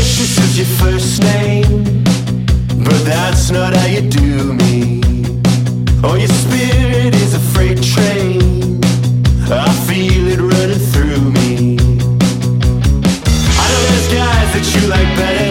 Precious is your first name, but that's not how you do me. Oh, your spirit is a freight train, I feel it running through me. I know there's guys that you like better,